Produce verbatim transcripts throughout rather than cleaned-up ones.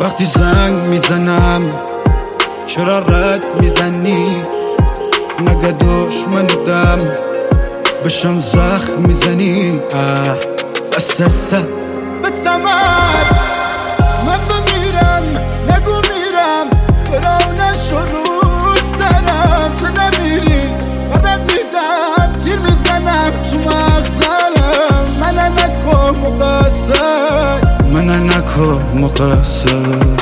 وقتی زنگ میزنم چرا رد میزنی؟ مگه دشمنودم بشم زخم میزنی؟ بس سه به تمام من بمیرم نگو میرم خرانه شروع سرم تو نمیری برد میدم تیر میزنم تو مغزم منه نکن مقصر منه نکن مقصر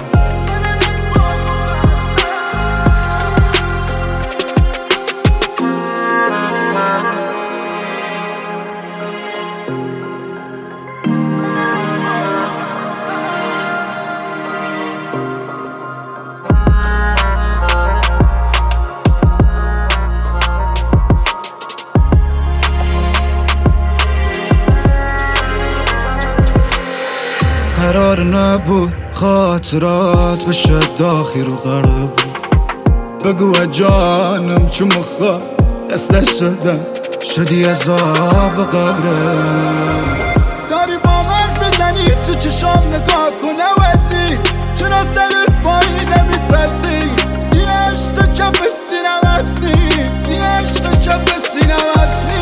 قرار نبود خاطرات بشه داخل رو قرار بود بگو جانم چون مخواه دستش شدم شدی عذاب قبره داری با من بزنی تو چشام نگاه کن عوضی چرا سرت پایی نمیترسی دی عشق چپ سینم هستی دی عشق چپ سینم هستی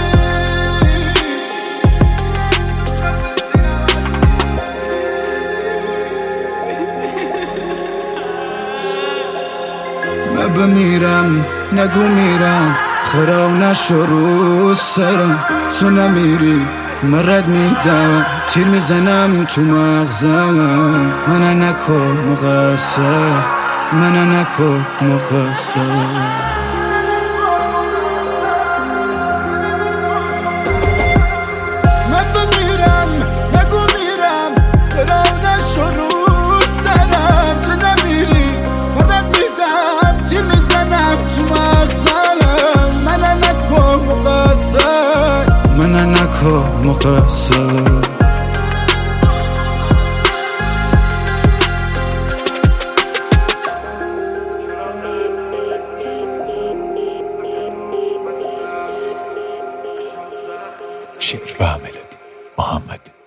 من بمیرم نگو میرم خرانه شروع سرم تو نمیری من رد میدم تیر میزنم تو مغزم منه نکن مقصر منه نکن مقصر منه نکن مقصر شعر و ملودی محمد